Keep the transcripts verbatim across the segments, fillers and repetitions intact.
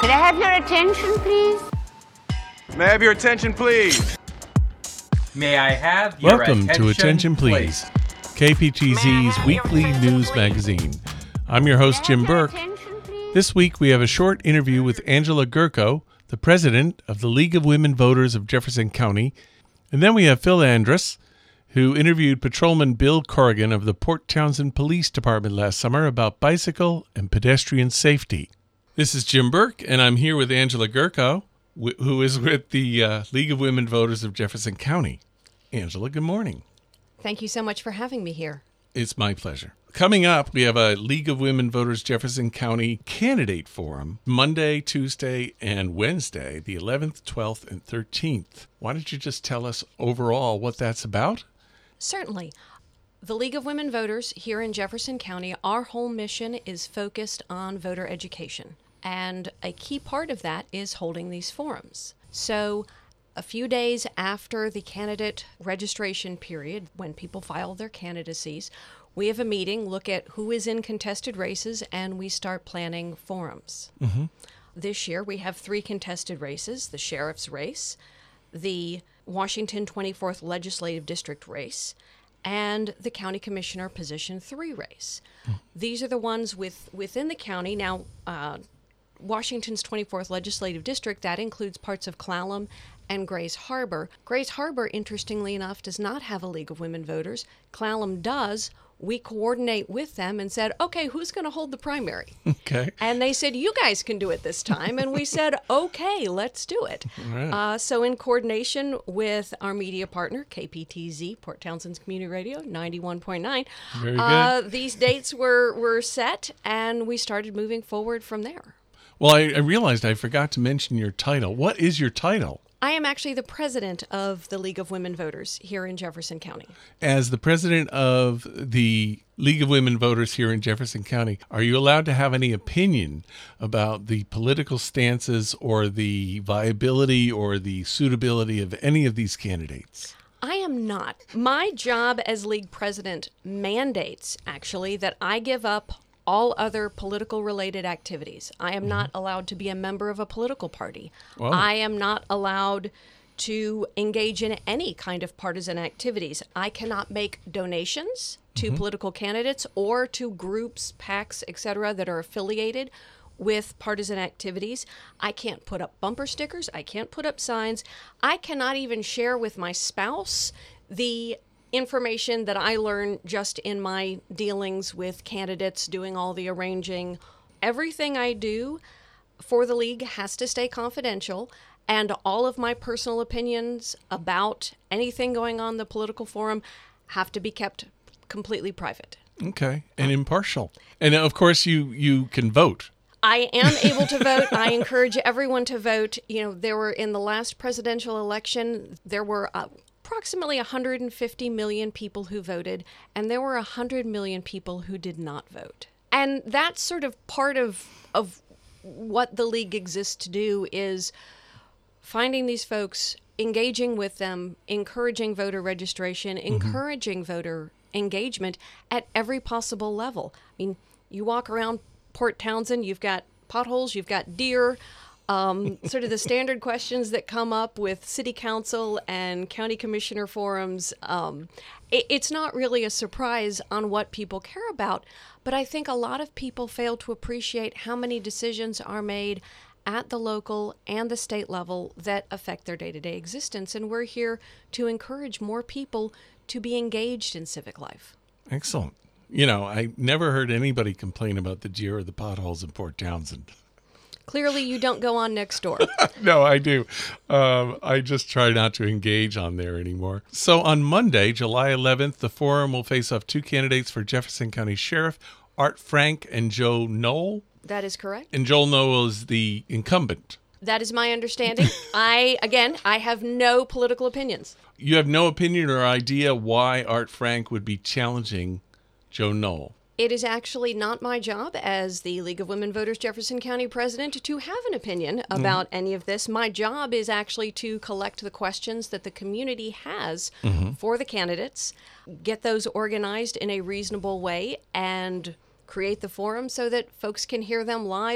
Could I have your attention, please? May I have your attention, please? May I have your Welcome attention, to Attention Please, K P T Z's weekly news magazine. I'm your host, Jim Burke. This week we have a short interview with Angela Gurko, the president of the League of Women Voters of Jefferson County. And then we have Phil Andrus, who interviewed Patrolman Bill Corrigan of the Port Townsend Police Department last summer about bicycle and pedestrian safety. This is Jim Burke, and I'm here with Angela Gurko, wh- who is with the uh, League of Women Voters of Jefferson County. Angela, good morning. Thank you so much for having me here. It's my pleasure. Coming up, we have a League of Women Voters Jefferson County Candidate Forum, Monday, Tuesday, and Wednesday, the eleventh, twelfth, and thirteenth. Why don't you just tell us overall what that's about? Certainly. The League of Women Voters here in Jefferson County, our whole mission is focused on voter education. And a key part of that is holding these forums. So a few days after the candidate registration period, when people file their candidacies, we have a meeting, look at who is in contested races, and we start planning forums. Mm-hmm. This year we have three contested races: the sheriff's race, the Washington twenty-fourth Legislative District race, and the county commissioner position three race. Mm. These are the ones with within the county. Now, uh, Washington's twenty-fourth Legislative District, that includes parts of Clallam and Grays Harbor. Grays Harbor, interestingly enough, does not have a League of Women Voters. Clallam does. We coordinate with them and said, okay, who's going to hold the primary? Okay. And they said, you guys can do it this time. And we said, okay, let's do it. Right. Uh, so in coordination with our media partner, K P T Z, Port Townsend's Community Radio, ninety-one point nine, Very good. Uh, these dates were, were set, and we started moving forward from there. Well, I, I realized I forgot to mention your title. What is your title? I am actually the president of the League of Women Voters here in Jefferson County. As the president of the League of Women Voters here in Jefferson County, are you allowed to have any opinion about the political stances or the viability or the suitability of any of these candidates? I am not. My job as league president mandates, actually, that I give up all other political related activities. I am mm-hmm. not allowed to be a member of a political party. Whoa. I am not allowed to engage in any kind of partisan activities. I cannot make donations to mm-hmm. political candidates or to groups, PACs, et cetera, that are affiliated with partisan activities. I can't put up bumper stickers. I can't put up signs. I cannot even share with my spouse the information that I learn just in my dealings with candidates, doing all the arranging. Everything I do for the league has to stay confidential, and all of my personal opinions about anything going on in the political forum have to be kept completely private. Okay, and impartial. And of course, you, you can vote. I am able to vote. I encourage everyone to vote. You know, there were, in the last presidential election, there were uh, approximately one hundred fifty million people who voted, and there were one hundred million people who did not vote. And that's sort of part of of what the league exists to do, is finding these folks, engaging with them, encouraging voter registration, mm-hmm. encouraging voter engagement at every possible level. I mean, you walk around Port Townsend, you've got potholes, you've got deer, Um, sort of the standard questions that come up with city council and county commissioner forums. Um, it, it's not really a surprise on what people care about, but I think a lot of people fail to appreciate how many decisions are made at the local and the state level that affect their day-to-day existence. And we're here to encourage more people to be engaged in civic life. Excellent. You know, I never heard anybody complain about the deer or the potholes in Port Townsend. Clearly, you don't go on next door. No, I do. Um, I just try not to engage on there anymore. So on Monday, July eleventh, the forum will face off two candidates for Jefferson County Sheriff, Art Frank and Joe Knoll. That is correct. And Joe Knoll is the incumbent. That is my understanding. I, again, I have no political opinions. You have no opinion or idea why Art Frank would be challenging Joe Knoll? It is actually not my job as the League of Women Voters Jefferson County president to have an opinion about mm-hmm. any of this. My job is actually to collect the questions that the community has mm-hmm. for the candidates, get those organized in a reasonable way, and create the forum so that folks can hear them live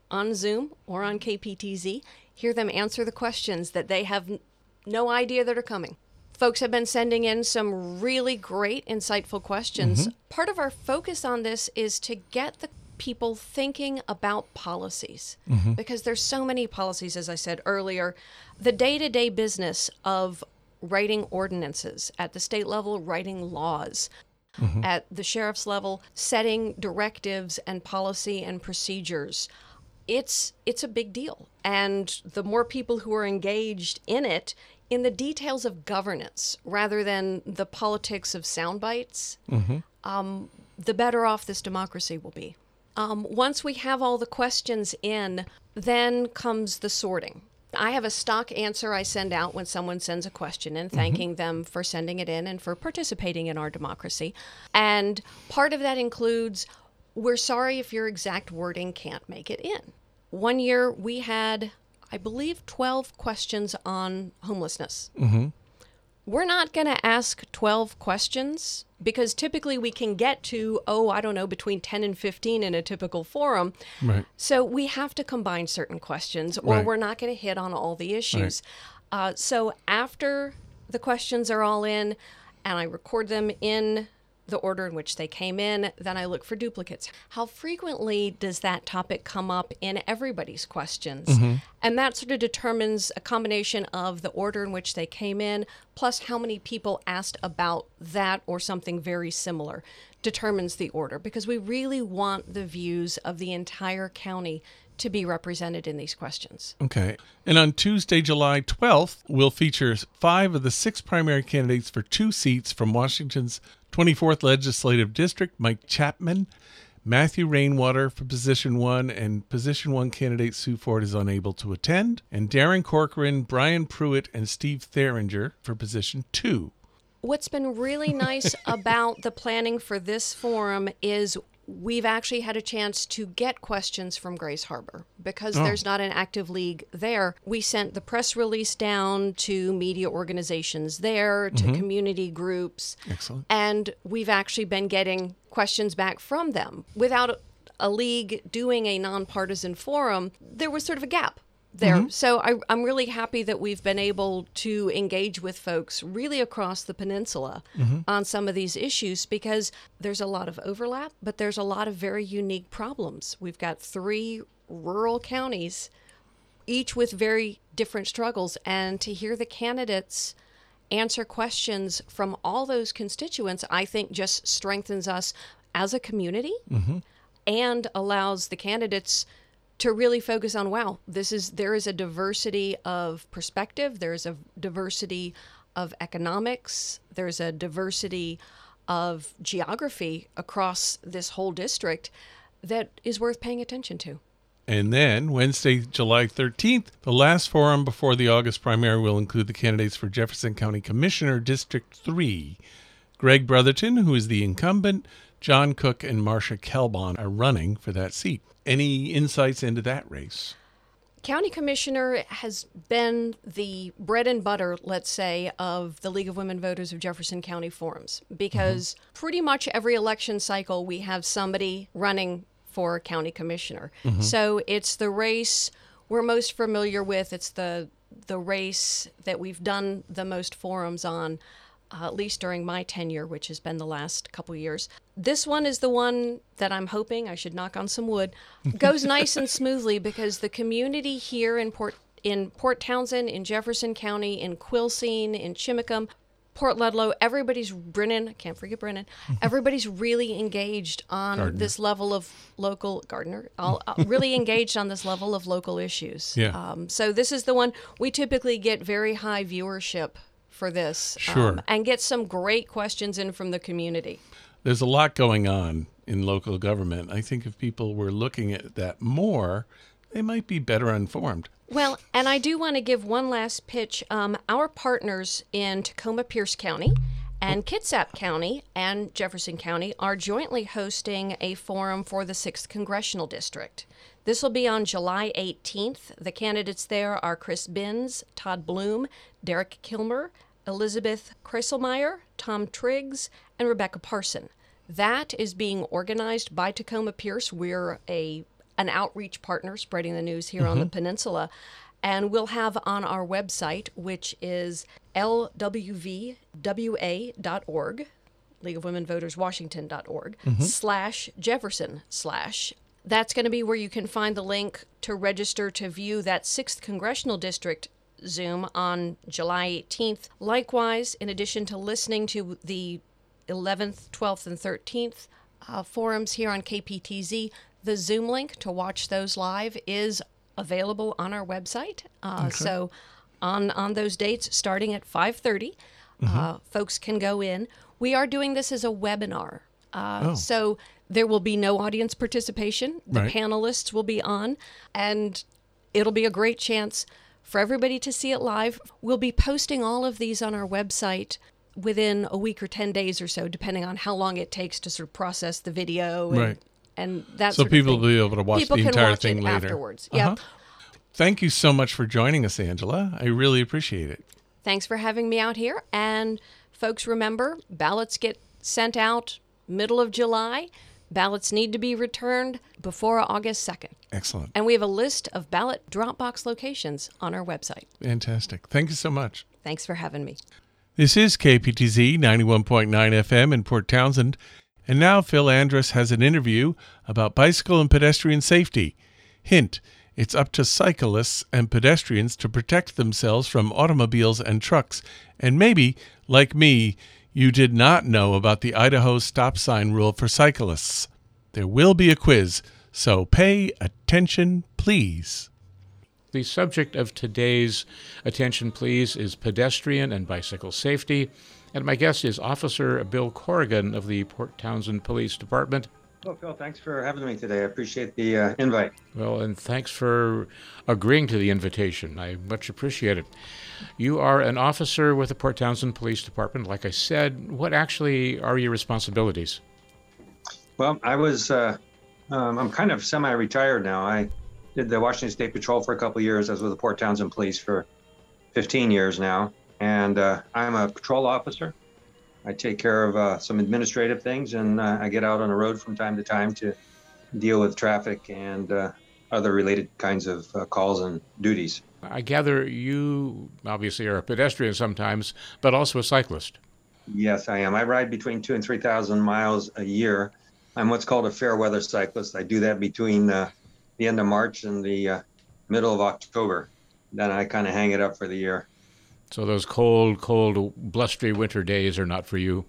on Zoom or on K P T Z, hear them answer the questions that they have n- no idea that are coming. Folks have been sending in some really great, insightful questions. Mm-hmm. Part of our focus on this is to get the people thinking about policies, mm-hmm. because there's so many policies, as I said earlier. The day-to-day business of writing ordinances at the state level, writing laws, mm-hmm. at the sheriff's level, setting directives and policy and procedures. It's it's a big deal. And the more people who are engaged in it, in the details of governance, rather than the politics of sound bites, mm-hmm. um, the better off this democracy will be. Um, once we have all the questions in, then comes the sorting. I have a stock answer I send out when someone sends a question in, thanking mm-hmm. them for sending it in and for participating in our democracy. And part of that includes, we're sorry if your exact wording can't make it in. One year we had, I believe, twelve questions on homelessness. Mm-hmm. We're not going to ask twelve questions because typically we can get to, oh, I don't know, between ten and fifteen in a typical forum. Right. So we have to combine certain questions or right. we're not going to hit on all the issues. Right. Uh, so after the questions are all in and I record them in the order in which they came in, then I look for duplicates. How frequently does that topic come up in everybody's questions? Mm-hmm. And that sort of determines a combination of the order in which they came in, plus how many people asked about that or something very similar, determines the order, because we really want the views of the entire county to be represented in these questions. Okay. And on Tuesday, July twelfth, we'll feature five of the six primary candidates for two seats from Washington's twenty-fourth Legislative District: Mike Chapman, Matthew Rainwater for position one, and position one candidate Sue Ford is unable to attend, and Darren Corcoran, Brian Pruitt, and Steve Theringer for position two. What's been really nice about the planning for this forum is we've actually had a chance to get questions from Grays Harbor because oh. there's not an active league there. We sent the press release down to media organizations there, to mm-hmm. community groups. Excellent. And we've actually been getting questions back from them. Without a league doing a nonpartisan forum, there was sort of a gap there. Mm-hmm. So I, I'm really happy that we've been able to engage with folks really across the peninsula mm-hmm. on some of these issues because there's a lot of overlap, but there's a lot of very unique problems. We've got three rural counties, each with very different struggles, and to hear the candidates answer questions from all those constituents, I think just strengthens us as a community mm-hmm. and allows the candidates to really focus on, wow, this is there is a diversity of perspective, there's a diversity of economics, there's a diversity of geography across this whole district that is worth paying attention to. And then Wednesday, July thirteenth, the last forum before the August primary will include the candidates for Jefferson County Commissioner District three. Greg Brotherton, who is the incumbent, John Cook, and Marcia Kelbon are running for that seat. Any insights into that race? County Commissioner has been the bread and butter, let's say, of the League of Women Voters of Jefferson County forums because mm-hmm. pretty much every election cycle we have somebody running for County Commissioner. Mm-hmm. So it's the race we're most familiar with. It's the the race that we've done the most forums on, uh, at least during my tenure, which has been the last couple years. This one is the one that I'm hoping, I should knock on some wood, goes nice and smoothly because the community here in Port in Port Townsend, in Jefferson County, in Quilcene, in Chimacum, Port Ludlow, everybody's, Brennan, I can't forget Brennan, everybody's really engaged on Gardner. this level of local, Gardner, all, uh, really engaged on this level of local issues. Yeah. Um, so this is the one, we typically get very high viewership for this. Sure. Um, and get some great questions in from the community. There's a lot going on in local government. I think if people were looking at that more, they might be better informed. Well, and I do want to give one last pitch. Um, our partners in Tacoma-Pierce County and Kitsap County and Jefferson County are jointly hosting a forum for the sixth Congressional District. This will be on July eighteenth. The candidates there are Chris Binns, Todd Bloom, Derek Kilmer, Elizabeth Kresselmeyer, Tom Triggs, and Rebecca Parson. That is being organized by Tacoma Pierce. We're a an outreach partner spreading the news here on the peninsula. And we'll have on our website, which is L W V W A dot org, League of Women Voters Washington dot org, mm-hmm. slash Jefferson slash. That's going to be where you can find the link to register to view that sixth Congressional District Zoom on July eighteenth. Likewise, in addition to listening to the eleventh, twelfth, and thirteenth uh, forums here on K P T Z, the Zoom link to watch those live is available on our website. Uh, okay. So on on those dates, starting at five thirty, mm-hmm. uh, folks can go in. We are doing this as a webinar. Uh, oh. So there will be no audience participation. The right. panelists will be on, and it'll be a great chance for everybody to see it live. We'll be posting all of these on our website within a week or ten days or so, depending on how long it takes to sort of process the video and, right. and that so sort of people thing. will be able to watch people the can entire watch thing it later. Afterwards. Uh-huh. Yeah. Thank you so much for joining us, Angela. I really appreciate it. Thanks for having me out here. And folks, remember, ballots get sent out middle of July. Ballots need to be returned before August second. Excellent. And we have a list of ballot drop box locations on our website. Fantastic. Thank you so much. Thanks for having me. This is K P T Z ninety-one point nine F M in Port Townsend. And now Phil Andrus has an interview about bicycle and pedestrian safety. Hint, it's up to cyclists and pedestrians to protect themselves from automobiles and trucks. And maybe, like me, you did not know about the Idaho stop sign rule for cyclists. There will be a quiz, so pay attention, please. The subject of today's Attention Please is pedestrian and bicycle safety, and my guest is Officer Bill Corrigan of the Port Townsend Police Department. Well, Phil, thanks for having me today. I appreciate the uh, invite. Well, and thanks for agreeing to the invitation. I much appreciate it. You are an officer with the Port Townsend Police Department. Like I said, what actually are your responsibilities? Well, I was, uh, um, I'm kind of semi-retired now. I did the Washington State Patrol for a couple of years. I was with the Port Townsend Police for fifteen years now. And uh, I'm a patrol officer. I take care of uh, some administrative things, and uh, I get out on the road from time to time to deal with traffic and uh, other related kinds of uh, calls and duties. I gather you obviously are a pedestrian sometimes, but also a cyclist. Yes, I am. I ride between two and three thousand miles a year. I'm what's called a fair weather cyclist. I do that between uh, the end of March and the uh, middle of October. Then I kind of hang it up for the year. So those cold, cold, blustery winter days are not for you?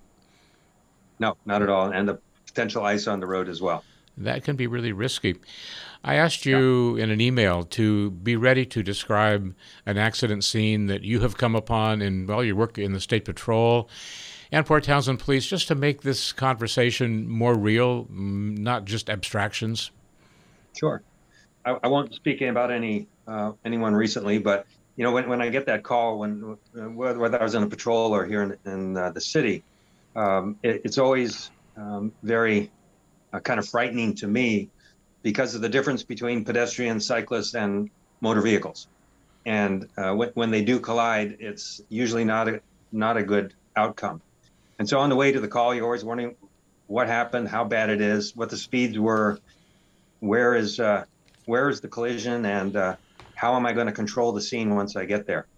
No, not at all. And the potential ice on the road as well. That can be really risky. I asked you yeah. in an email to be ready to describe an accident scene that you have come upon in, well, your work in the State Patrol and Port Townsend Police, just to make this conversation more real, not just abstractions. Sure. I, I won't speak about any uh, anyone recently, but you know, when, when I get that call, when whether I was on a patrol or here in, in uh, the city, um, it, it's always um, very uh, kind of frightening to me because of the difference between pedestrians, cyclists, and motor vehicles. And uh, when, when they do collide, it's usually not a not a good outcome. And so on the way to the call, you're always wondering what happened, how bad it is, what the speeds were, where is uh, where is the collision, and uh, how am I going to control the scene once I get there?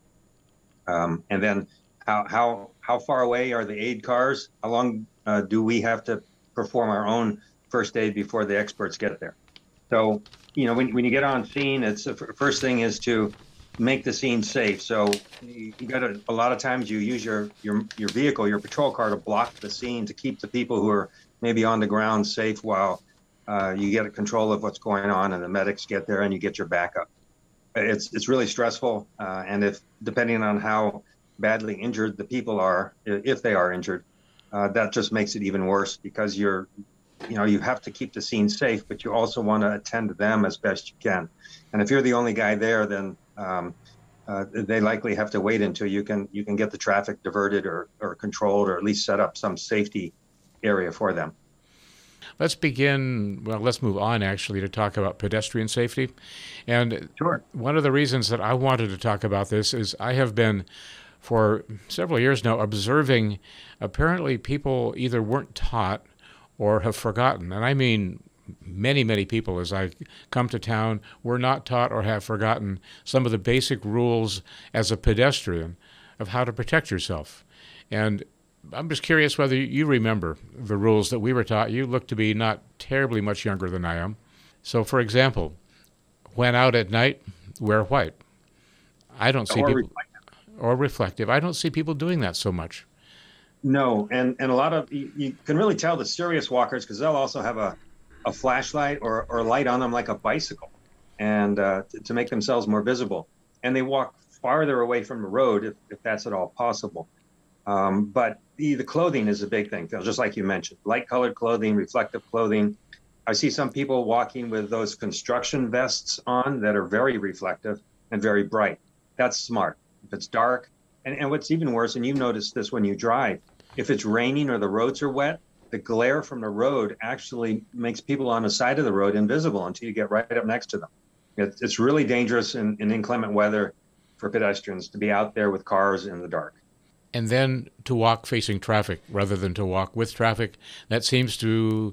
Um, and then how how how far away are the aid cars? How long uh, do we have to perform our own first aid before the experts get there? So, you know, when when you get on scene, it's the first thing is to make the scene safe. So you got to, a lot of times you use your your your vehicle, your patrol car, to block the scene to keep the people who are maybe on the ground safe while uh, you get a control of what's going on and the medics get there and you get your backup. It's it's really stressful, uh, and if depending on how badly injured the people are, if they are injured, uh, that just makes it even worse because you're, you know, you have to keep the scene safe, but you also want to attend to them as best you can. And if you're the only guy there, then um, uh, they likely have to wait until you can you can get the traffic diverted or or controlled, or at least set up some safety area for them. Let's begin, well, let's move on actually to talk about pedestrian safety. And sure. One of the reasons that I wanted to talk about this is I have been for several years now observing apparently people either weren't taught or have forgotten, and I mean many, many people, as I come to town, were not taught or have forgotten some of the basic rules as a pedestrian of how to protect yourself. And I'm just curious whether you remember the rules that we were taught. You look to be not terribly much younger than I am. So, for example, when out at night, wear white. I don't see Or people... reflective. Or reflective. I don't see people doing that so much. No, and, and a lot of, you, you can really tell the serious walkers because they'll also have a, a flashlight or, or light on them like a bicycle and uh, to, to make themselves more visible. And they walk farther away from the road if, if that's at all possible. Um, but the, the clothing is a big thing, Phil, just like you mentioned. Light colored clothing, reflective clothing. I see some people walking with those construction vests on that are very reflective and very bright. That's smart. If it's dark, and, and what's even worse, and you've noticed this when you drive, if it's raining or the roads are wet, the glare from the road actually makes people on the side of the road invisible until you get right up next to them. It's, it's really dangerous in, in inclement weather for pedestrians to be out there with cars in the dark. And then to walk facing traffic rather than to walk with traffic, that seems to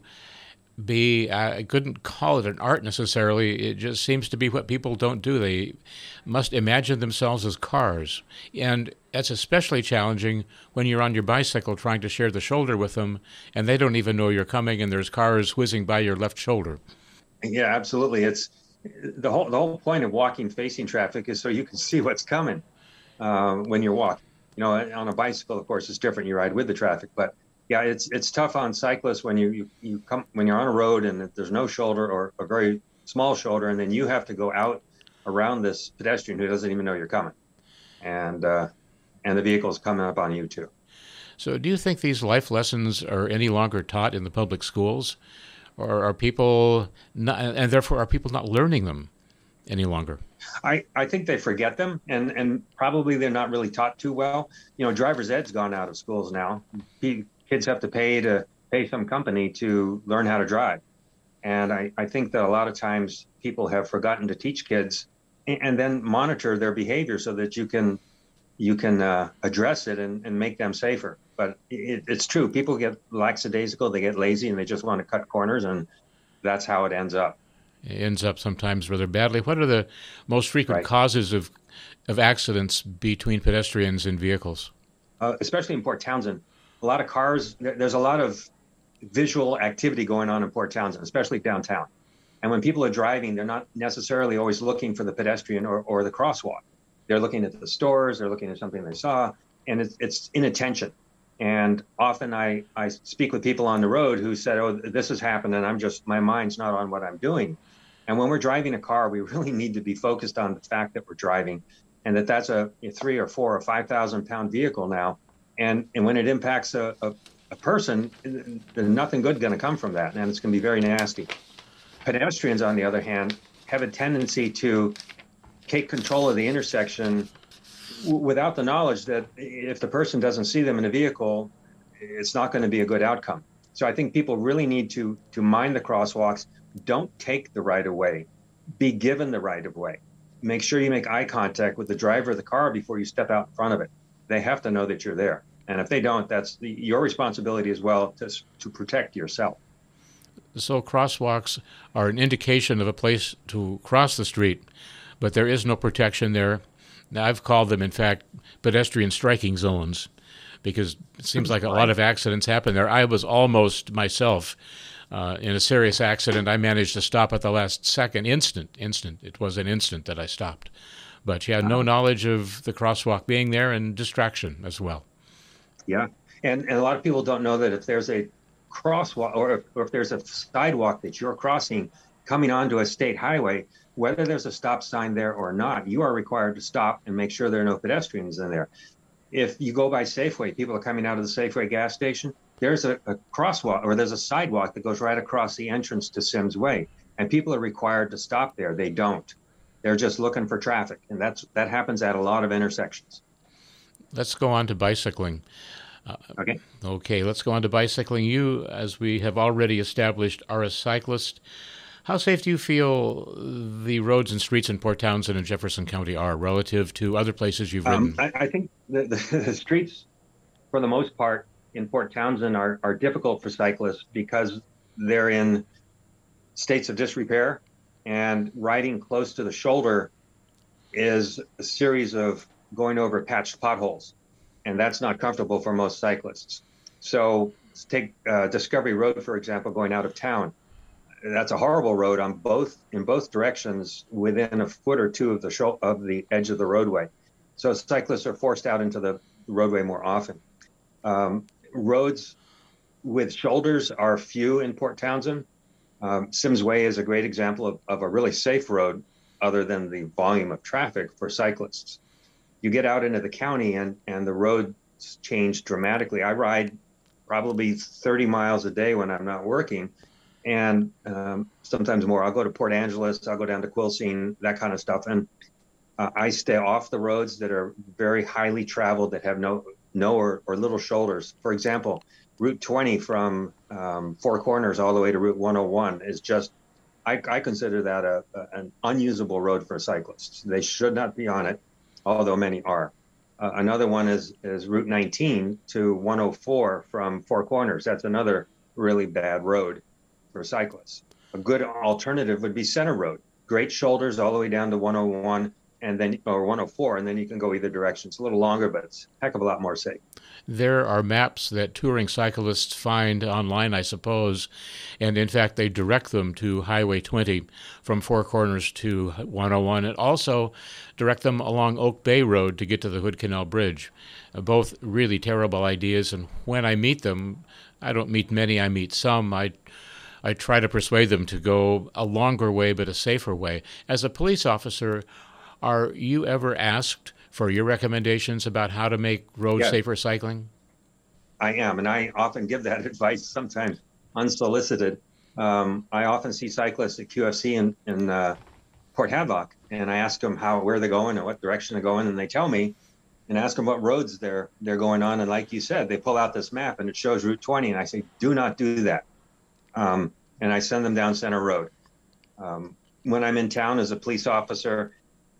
be, I couldn't call it an art necessarily, it just seems to be what people don't do. They must imagine themselves as cars. And that's especially challenging when you're on your bicycle trying to share the shoulder with them, and they don't even know you're coming, and there's cars whizzing by your left shoulder. Yeah, absolutely. It's the whole the whole point of walking facing traffic is so you can see what's coming um, when you're walking. You know, on a bicycle, of course, it's different. You ride with the traffic, but yeah, it's it's tough on cyclists when you, you, you come when you're on a road and there's no shoulder or a very small shoulder, and then you have to go out around this pedestrian who doesn't even know you're coming, and uh, and the vehicle's coming up on you too. So, do you think these life lessons are any longer taught in the public schools, or are people not, and therefore are people not learning them any longer? I, I think they forget them, and, and probably they're not really taught too well. You know, driver's ed's gone out of schools now. Kids have to pay to pay some company to learn how to drive. And I, I think that a lot of times people have forgotten to teach kids and, and then monitor their behavior so that you can you can uh, address it and, and make them safer. But it, it's true. People get lackadaisical, they get lazy, and they just want to cut corners, and that's how it ends up. It ends up sometimes rather badly. What are the most frequent Right. causes of of accidents between pedestrians and vehicles? Uh, especially in Port Townsend. A lot of cars, there- there's a lot of visual activity going on in Port Townsend, especially downtown. And when people are driving, they're not necessarily always looking for the pedestrian or, or the crosswalk. They're looking at the stores, they're looking at something they saw, and it's, it's inattention. And often I, I speak with people on the road who said, oh, this has happened, and I'm just, my mind's not on what I'm doing. And when we're driving a car, we really need to be focused on the fact that we're driving and that that's a, a three or four or five thousand pound vehicle now. And and when it impacts a, a, a person, there's nothing good going to come from that. And it's going to be very nasty. Pedestrians, on the other hand, have a tendency to take control of the intersection w- without the knowledge that if the person doesn't see them in a vehicle, it's not going to be a good outcome. So I think people really need to to mind the crosswalks. Don't take the right of way. Be given the right of way. Make sure you make eye contact with the driver of the car before you step out in front of it. They have to know that you're there. And if they don't, that's the, your responsibility as well to, to protect yourself. So crosswalks are an indication of a place to cross the street, but there is no protection there. Now, I've called them, in fact, pedestrian striking zones, because it seems like a lot of accidents happen there. I was almost myself uh, in a serious accident. I managed to stop at the last second, instant, instant. It was an instant that I stopped. But you had no knowledge of the crosswalk being there, and distraction as well. Yeah. And, and a lot of people don't know that if there's a crosswalk or if, or if there's a sidewalk that you're crossing coming onto a state highway, whether there's a stop sign there or not, you are required to stop and make sure there are no pedestrians in there. If you go by Safeway, people are coming out of the Safeway gas station, there's a, a crosswalk or there's a sidewalk that goes right across the entrance to Sims Way. And people are required to stop there. They don't. They're just looking for traffic. And that's that happens at a lot of intersections. Let's go on to bicycling. Uh, Okay. Okay, let's go on to bicycling. You, as we have already established, are a cyclist. How safe do you feel the roads and streets in Port Townsend and Jefferson County are relative to other places you've ridden? Um, I, I think the, the, the streets, for the most part, in Port Townsend are, are difficult for cyclists because they're in states of disrepair, and riding close to the shoulder is a series of going over patched potholes, and that's not comfortable for most cyclists. So take uh, Discovery Road, for example, going out of town. That's a horrible road on both in both directions, within a foot or two of the sho- of the edge of the roadway. So cyclists are forced out into the roadway more often. Um, roads with shoulders are few in Port Townsend. Um, Sims Way is a great example of, of a really safe road, other than the volume of traffic for cyclists. You get out into the county and, and the roads change dramatically. I ride probably thirty miles a day when I'm not working, and um, sometimes more. I'll go to Port Angeles, I'll go down to Quilcene, that kind of stuff. And uh, I stay off the roads that are very highly traveled, that have no no or, or little shoulders. For example, Route twenty from um, Four Corners all the way to Route one oh one is just, I, I consider that a, a, an unusable road for cyclists. They should not be on it, although many are. Uh, another one is, is Route nineteen to one oh four from Four Corners. That's another really bad road for cyclists. A good alternative would be Center Road. Great shoulders all the way down to one oh one and then or one oh four, and then you can go either direction. It's a little longer, but it's a heck of a lot more safe. There are maps that touring cyclists find online, I suppose, and in fact they direct them to Highway twenty from Four Corners to one oh one, and also direct them along Oak Bay Road to get to the Hood Canal Bridge. Uh, both really terrible ideas, and when I meet them, I don't meet many, I meet some, I I try to persuade them to go a longer way but a safer way. As a police officer, are you ever asked for your recommendations about how to make roads Yes. safer cycling? I am, and I often give that advice, sometimes unsolicited. Um, I often see cyclists at Q F C in, in uh, Port Hadlock, and I ask them how where they're going and what direction they're going, and they tell me, and ask them what roads they're they're going on. And like you said, they pull out this map and it shows Route twenty, and I say, do not do that. Um, and I send them down Center Road. Um, when I'm in town as a police officer,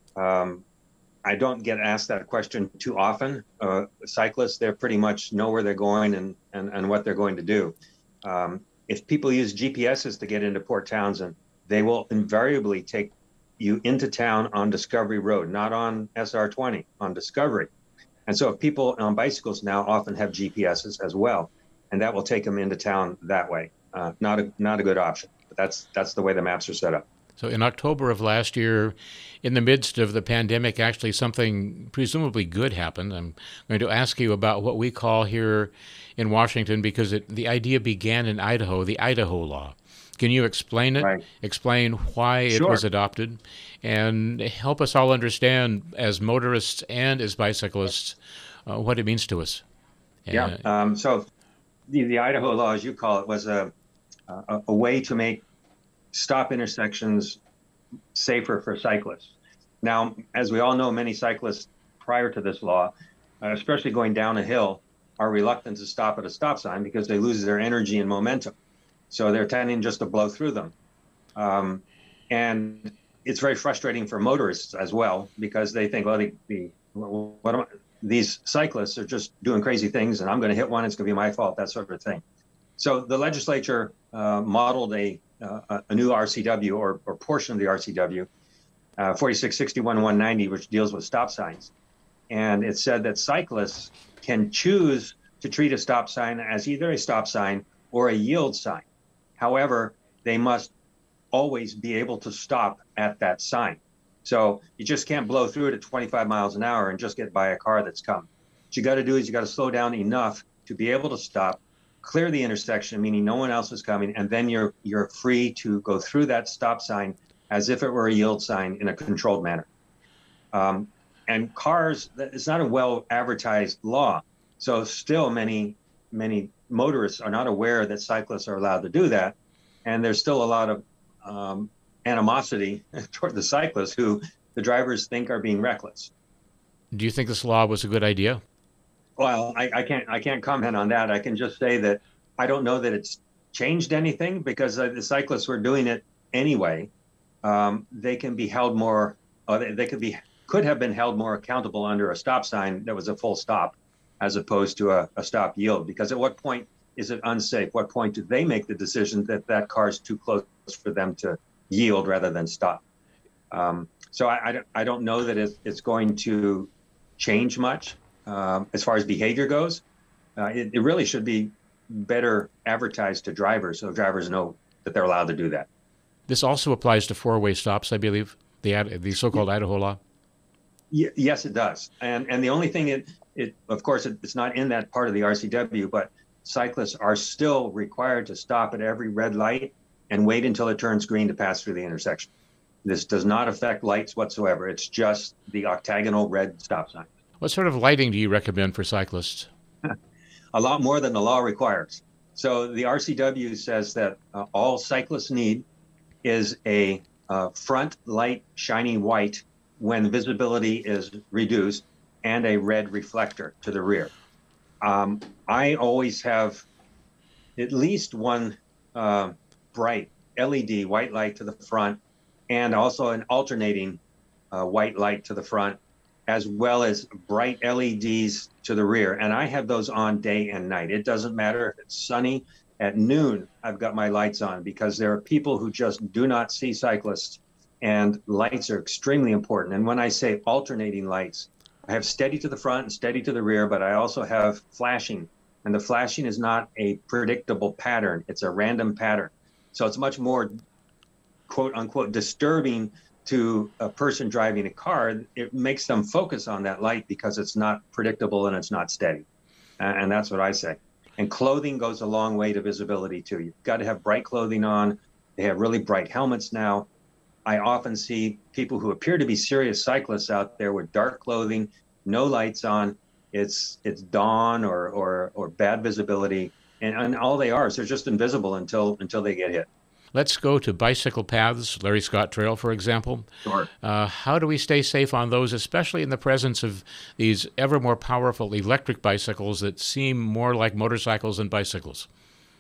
um, I don't get asked that question too often. Uh, cyclists, they're pretty much know where they're going and, and, and what they're going to do. Um, if people use G P S's to get into Port Townsend, they will invariably take you into town on Discovery Road, not on S R twenty, on Discovery. And so if people on bicycles now often have G P S's as well, and that will take them into town that way. Uh, not a not a good option, but that's that's the way the maps are set up. So in October of last year, in the midst of the pandemic, actually something presumably good happened. I'm going to ask you about what we call here in Washington, because it, the idea began in Idaho, the Idaho Law. Can you explain it, Right. explain why it Sure. was adopted, and help us all understand, as motorists and as bicyclists, uh, what it means to us? Yeah. Uh, Um, so the, the Idaho Law, as you call it, was a, a, a way to make stop intersections safer for cyclists. Now, as we all know, many cyclists prior to this law, uh, especially going down a hill, are reluctant to stop at a stop sign because they lose their energy and momentum. So they're tending just to blow through them. Um, and it's very frustrating for motorists as well, because they think, well, the, the, what am I, these cyclists are just doing crazy things, and I'm going to hit one, it's going to be my fault, that sort of thing. So the legislature uh, modeled a, uh, a new R C W, or, or portion of the R C W, uh, forty-six sixty-one one ninety, which deals with stop signs. And it said that cyclists can choose to treat a stop sign as either a stop sign or a yield sign. However, they must always be able to stop at that sign. So you just can't blow through it at twenty-five miles an hour and just get by a car that's coming. What you got to do is you got to slow down enough to be able to stop, clear the intersection, meaning no one else is coming, and then you're you're free to go through that stop sign as if it were a yield sign in a controlled manner. Um, and cars, it's not a well advertised law. So still many, many motorists are not aware that cyclists are allowed to do that. And there's still a lot of um, animosity toward the cyclists who the drivers think are being reckless. do you think this law was a good idea? Well, I, I can't I can't comment on that. I can just say that I don't know that it's changed anything, because uh, the cyclists were doing it anyway. Um, they can be held more, uh, they, they could be could have been held more accountable under a stop sign that was a full stop, as opposed to a, a stop yield. Because at what point is it unsafe? What point do they make the decision that that car is too close for them to yield rather than stop? Um, so I, I, don't, I don't know that it, it's going to change much um, as far as behavior goes. Uh, it, it really should be better advertised to drivers so drivers know that they're allowed to do that. This also applies to four-way stops, I believe, the the so-called Idaho law. Y- yes, it does. And and the only thing it, it of course, it, it's not in that part of the R C W, but cyclists are still required to stop at every red light and wait until it turns green to pass through the intersection. This does not affect lights whatsoever. It's just the octagonal red stop sign. What sort of lighting do you recommend for cyclists? A lot more than the law requires. So the R C W says that uh, all cyclists need is a uh, front light shining white when visibility is reduced and a red reflector to the rear. Um, I always have at least one uh, bright L E D white light to the front and also an alternating uh, white light to the front, as well as bright L E Ds to the rear. And I have those on day and night. It doesn't matter if it's sunny. At noon, I've got my lights on because there are people who just do not see cyclists, and lights are extremely important. And when I say alternating lights, I have steady to the front and steady to the rear, but I also have flashing. And the flashing is not a predictable pattern. It's a random pattern. So it's much more, quote unquote, disturbing to a person driving a car. It makes them focus on that light because it's not predictable and it's not steady. And that's what I say. And clothing goes a long way to visibility too. You've got to have bright clothing on. They have really bright helmets now. I often see people who appear to be serious cyclists out there with dark clothing, no lights on. It's it's dawn or or or bad visibility, and, and all they are is they're just invisible until until they get hit. Let's go to bicycle paths, Larry Scott Trail, for example. Sure. Uh, how do we stay safe on those, especially in the presence of these ever more powerful electric bicycles that seem more like motorcycles than bicycles?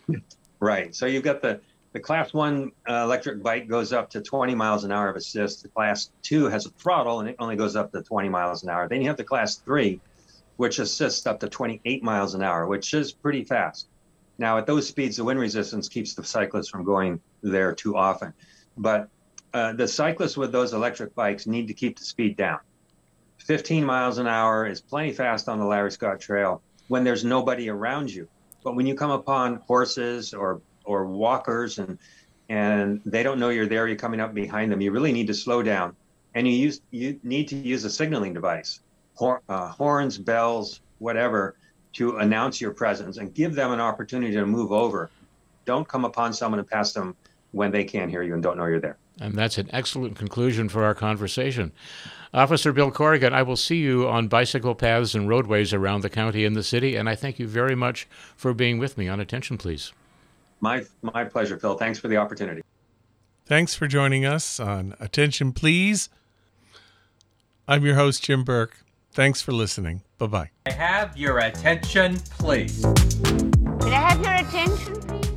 Right. So you've got the, the class one uh, electric bike goes up to twenty miles an hour of assist. The class two has a throttle and it only goes up to twenty miles an hour. Then you have the class three, which assists up to twenty-eight miles an hour, which is pretty fast. Now, at those speeds, the wind resistance keeps the cyclists from going there too often. But uh, the cyclists with those electric bikes need to keep the speed down. fifteen miles an hour is plenty fast on the Larry Scott Trail when there's nobody around you. But when you come upon horses or or walkers and and they don't know you're there, you're coming up behind them, you really need to slow down. And you use you need to use a signaling device, hor- uh, horns, bells, whatever, to announce your presence and give them an opportunity to move over. Don't come upon someone and pass them when they can't hear you and don't know you're there. And that's an excellent conclusion for our conversation. Officer Bill Corrigan, I will see you on bicycle paths and roadways around the county and the city, and I thank you very much for being with me on Attention Please. My my pleasure, Phil. Thanks for the opportunity. Thanks for joining us on Attention Please. I'm your host, Jim Burke. Thanks for listening. Bye-bye. I have your attention, please. May I have your attention, please?